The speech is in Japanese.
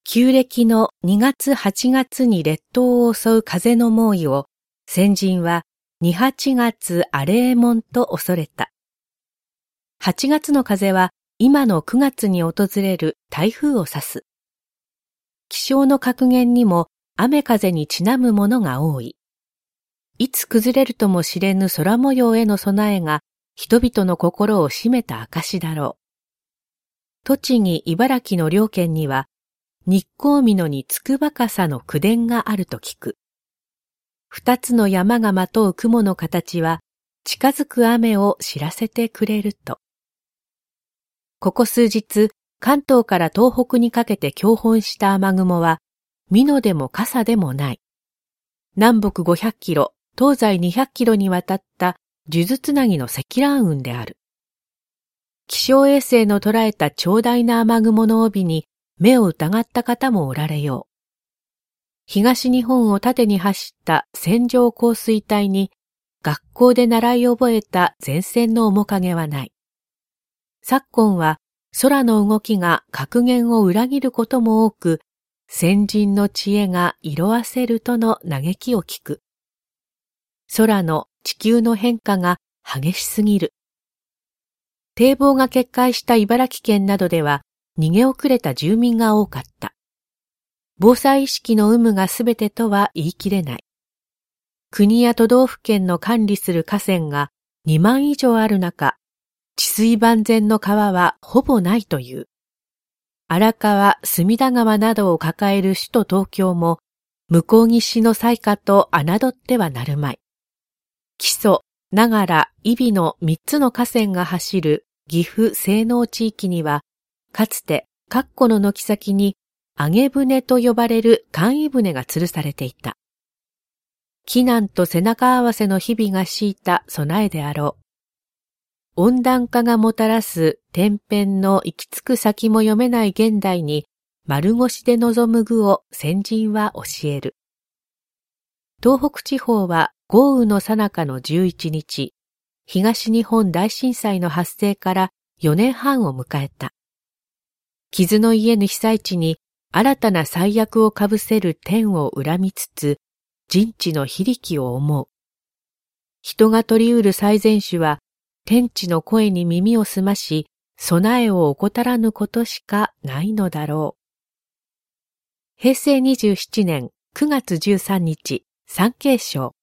旧暦の2月8月に列島を襲う風の猛威を先人は2、8月荒れえもんと恐れた。8月の風は今の9月に訪れる台風を指す。気象の格言にも雨風にちなむものが多い。いつ崩れるとも知れぬ空模様への備えが人々の心を占めた証だろう。栃木、茨城の両県には日光美に筑波笠の口伝があると聞く。二つの山がまとう雲の形は近づく雨を知らせてくれると。ここ数日、関東から東北にかけて強本した雨雲は、美濃でも笠でもない。南北500キロ、東西200キロにわたった数珠つなぎの積乱雲である。気象衛星の捉えた長大な雨雲の帯に目を疑った方もおられよう。東日本を縦に走った線状降水帯に学校で習い覚えた前線の面影はない。昨今は空の動きが格言を裏切ることも多く、先人の知恵が色あせるとの嘆きを聞く。空の地球の変化が激しすぎる。堤防が決壊した茨城県などでは逃げ遅れた住民が多かった。防災意識の有無がすべてとは言い切れない。国や都道府県の管理する河川が2万以上ある中、治水万全の川はほぼないという。荒川、隅田川などを抱える首都東京も、向こう岸の災禍と侮ってはなるまい。木曽、長良、揖斐の3つの河川が走る岐阜西濃地域には、かつて括弧の軒先に揚げ船と呼ばれる簡易船が吊るされていた。危難と背中合わせの日々が強いた備えであろう。温暖化がもたらす天変の行き着く先も読めない現代に丸腰で臨む具を先人は教える。東北地方は豪雨の最中の11日、東日本大震災の発生から4年半を迎えた。傷の癒えぬ被災地に新たな災厄をかぶせる天を恨みつつ、人知の非力を思う。人が取り得る最善手は、天地の声に耳を澄まし、備えを怠らぬことしかないのだろう。平成27年9月13日、産経省。